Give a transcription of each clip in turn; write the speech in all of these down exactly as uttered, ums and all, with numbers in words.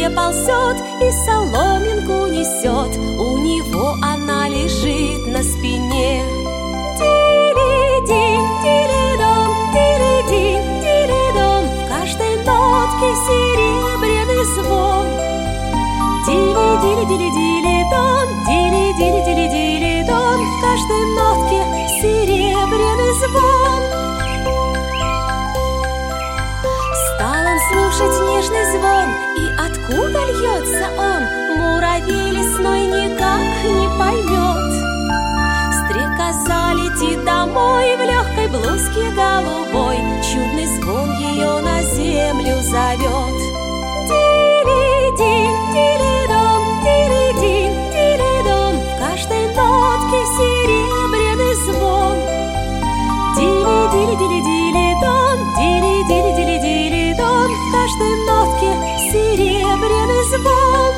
траве ползет и соломинку несет, у него она лежит на спине. Тили-ди, тили-дом, тили-ди, тили-дом, в каждой нотке серебряный звон. Дили-дили-дили-дили-дон, дили-дили-дили-дили-дон, в каждой нотке серебряный звон. Стал он слушать нежный звон, и откуда льется он, муравей лесной никак не поймет. Стрекоза летит домой в легкой блузке голубой, чудный звон ее на землю зовет. Тили-ди, тили-дом, тили-ди, тили-дом, в каждой нотке серебряный звон. Дили-дили-дили-дили-дон, дили-дили-дили-дили-дон, в каждой нотке серебряный звон.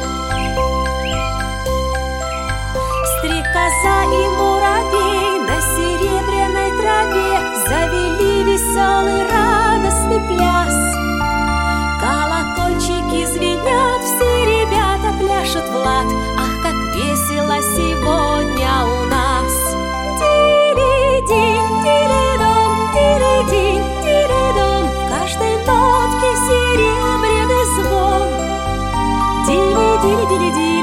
Стрекоза и муравей на серебряной траве завели веселый радостный пляс. Колокольчики звенят, все ребята пляшут в лад. Ах, как весело сегодня у нас! Тили-ди, тили-дом, тили-ди, тили-дом, в каждой нотке серебряный звон. Дили-дили-дили-дили.